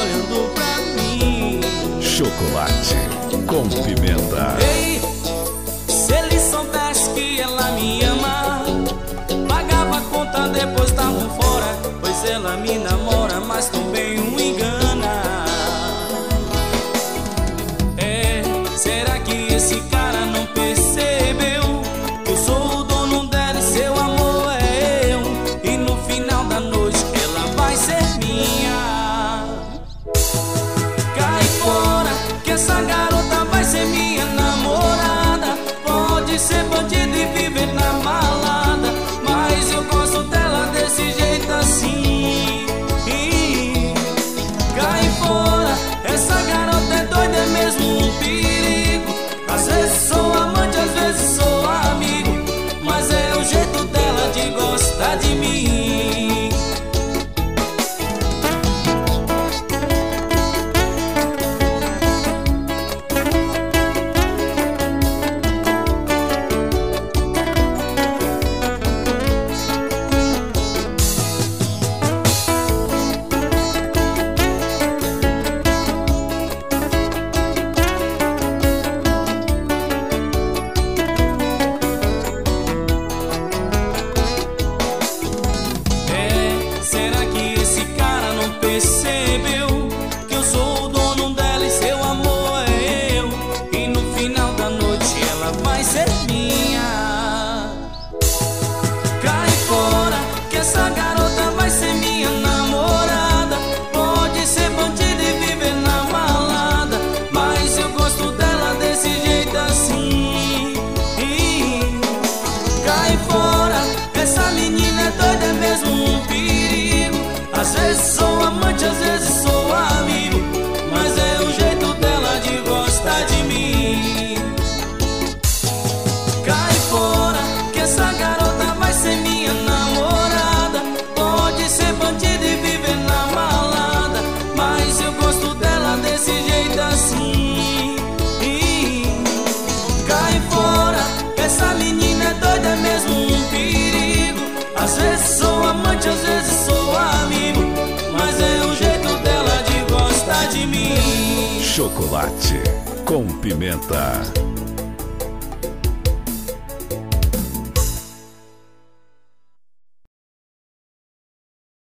olhando pra mim. Chocolate com pimenta. Ei, se ele soubesse que ela me ama, pagava a conta, depois tavam fora. Pois ela me namora, mas também o engana. Será que esse cara não percebeu que eu sou o dono dela e seu amor é eu? E no final da noite ela vai ser minha. Cai fora, que essa garota vai ser minha namorada. Pode ser bandido e viver na balada, mas eu gosto dela desse jeito assim. Cai fora, essa garota é doida, é mesmo um perigo. Às vezes sou amante, às vezes sou amigo, mas é o jeito dela de gostar de mim. Percebeu que eu sou o dono dela e seu amor é eu? E no final da noite ela vai ser minha. Cai fora, que essa garota vai ser minha namorada. Pode ser bandida e viver na balada, mas eu gosto dela desse jeito assim. Cai fora, essa menina é doida, é mesmo um perigo. Às vezes sou amante, às vezes sou amigo, mas é o jeito dela de gostar de mim. Cai fora, que essa garota vai ser minha namorada. Pode ser bandida e viver na balada, mas eu gosto dela desse jeito assim. Cai fora, essa menina é doida, é mesmo um perigo. Às vezes sou amante, às vezes sou amigo, mas é o jeito dela de gostar de mim. Chocolate com pimenta.